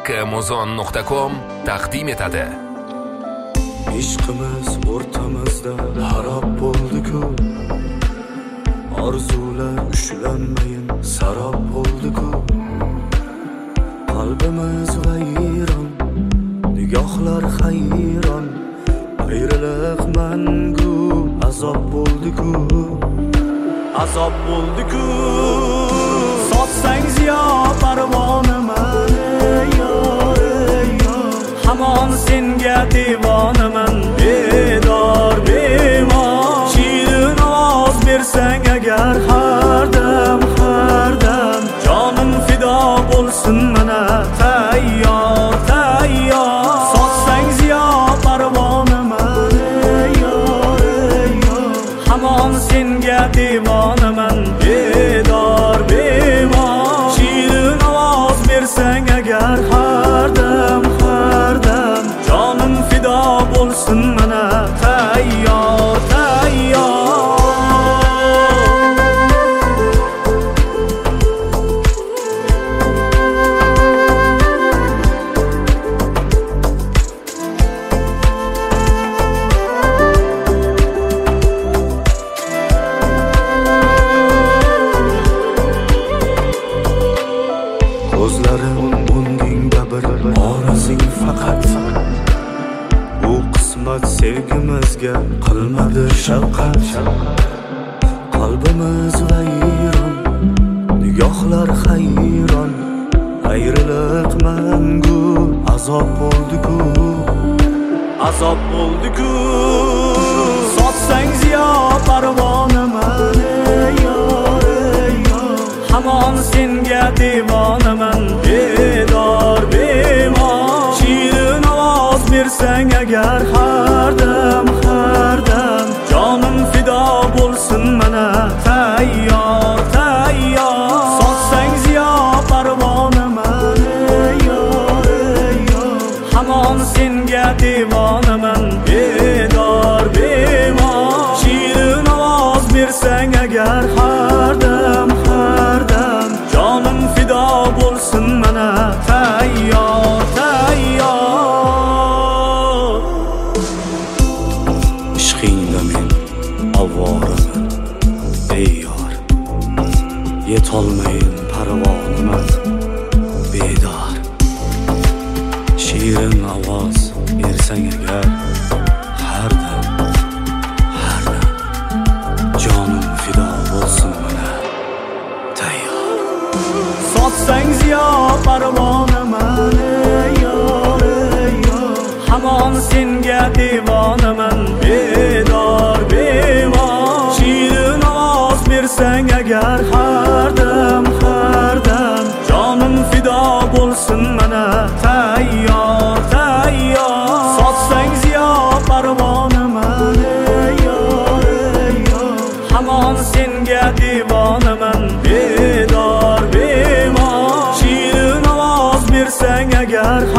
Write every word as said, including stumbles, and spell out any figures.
Makka'muzon nuqta com taqdim etadi. Ishqimiz o'rtamizda harob bo'ldi-ku, orzular ushlanmayin sarob bo'ldi-ku, qalbimiz vayron, nigohlar hayron, ayriliq mangu azob bo'ldi-ku, azob bo'ldi-ku. Sotsang ziyo parvonaman yor, yor, hamon senga devonaman, bedor bemor. Shirin ovoz bersang agar har dam har dam, jonim fido bo'lsin mana tayyor tayyor. Sotsang ziyo parvonaman yor, yor, hamon senga devonaman, bedor bemor. Shirin ovoz bersang agar har dam har dam, jonim fido bo'lsin mana tayyor tayyor. Ko'zlarim o'ngingda bir orazing faqat, bu qismat sevgimizga qilmadi shafqat. Qalbimiz vayron, nigohlar hayron, ayriliq mangu azob bo'ldi-ku, azob bo'ldi-ku. Sotsang ziyo parvonaman yor, yor, hamon senga devonaman, bedor bemor. Shirin ovoz bersang agar har dam har dam, jonim fido bo'lsin mana tayyor tayyor. Sotsang ziyo parvonaman yor, yor, hamon senga devonaman, bedor bemor. Shirin ovoz bersang agar har dam har dam, jonim fido bo'lsin mana tayyor tayyor. Ishqingda men avvoraman beyor, yetolmayin parvonaman, bedor. Shirin ovoz bersang agar har dam har dam, jonim fido bo'lsin mana tayyor. Sotsang ziyo parvonaman yor, yor, hamon senga devonaman, bedor bemor. Shirin ovoz bersang agar har dam har dam, jonim fido bo'lsin mana tayyor tayyor. Sotsang ziyo parvonaman yor, yor, hamon senga devonaman, bedor bemor. Shirin ovoz bersang agar